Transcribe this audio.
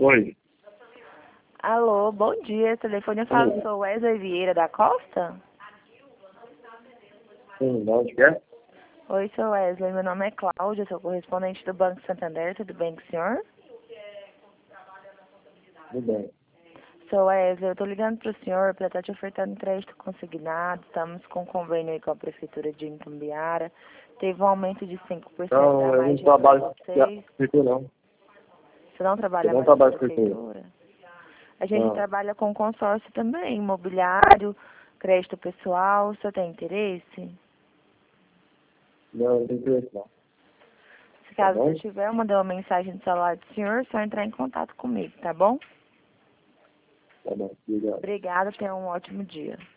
Oi. Alô, bom dia. Telefone eu falo, sou Wesley Vieira da Costa. Sim, de onde que é? Oi, sou Wesley. Meu nome é Cláudia, sou correspondente do Banco Santander. Tudo bem com o senhor? Tudo bem. Sou Wesley. Eu tô ligando pro senhor para estar te ofertando crédito consignado. Estamos com convênio aí com a Prefeitura de Itumbiara. Teve um aumento de 5% Não, a eu mais não de trabalho com vocês. prefeitura, não. Você não Eu trabalha não mais com a trabalho com prefeitura. Prefeitura? A gente Não, trabalha com consórcio também, imobiliário, crédito pessoal. Você tem interesse? não tem interesse, não. Se Tá caso você bom? tiver, eu mandei uma mensagem no celular do senhor, é só entrar em contato comigo, tá bom? Tá bom, obrigado. Obrigada, tenha um ótimo dia.